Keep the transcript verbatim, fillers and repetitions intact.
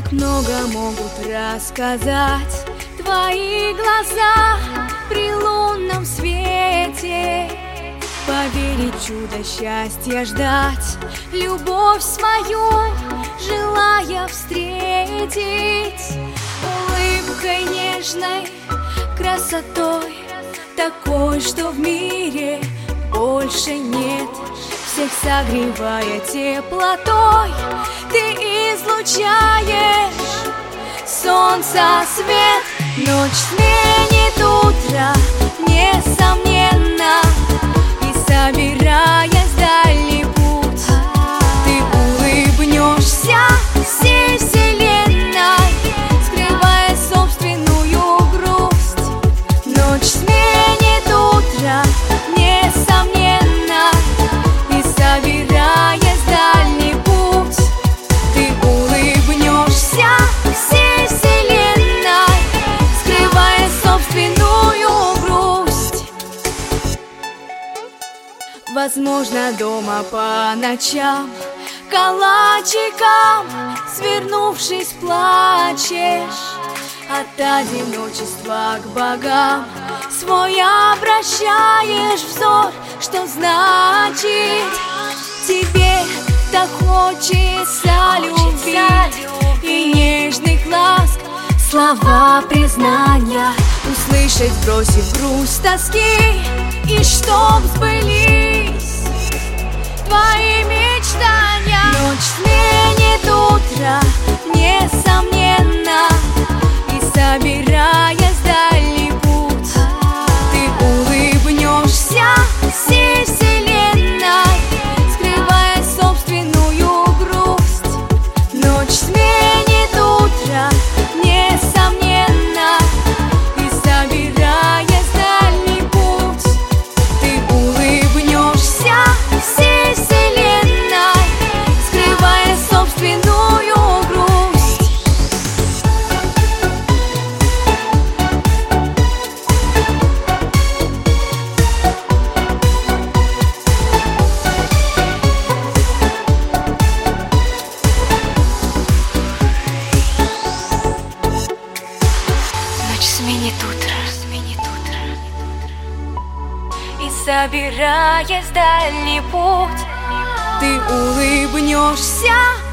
Много могут рассказать твои глаза при лунном свете. Поверить в чудо счастья, ждать любовь свою, желая встретить улыбкой нежной, красотой такой, что в мире больше нет. Всех согревая теплотой, ты излучаешь солнца свет. Ночь сменит утро, несомненно, и собираясь в дальний путь, ты улыбнешься всей вселенной, скрывая собственную грусть. Ночь сменит утро, несомненно, и собираясь в дальний путь, ты улыбнешься всей вселенной, скрывая собственную грусть. Возможно, дома по ночам калачиком свернувшись плачешь, от одиночества к богам свой обращаешь взор. Что значит тебе так хочется любви и нежных ласк, слова признания услышать, бросив грусть тоски, и чтоб сбылись твои мечтания. Ночь сменит утро, несомненно, и собираясь в дальний путь, ты улыбнешься всей вселенной, скрывая собственную грусть. Ночь сменит утро, несомненно, и собираясь в дальний путь, ты улыбнешься всей вселенной, скрывая собственную грусть. Ночь сменит утро, сменит утро, И собираясь в дальний путь, ты улыбнешься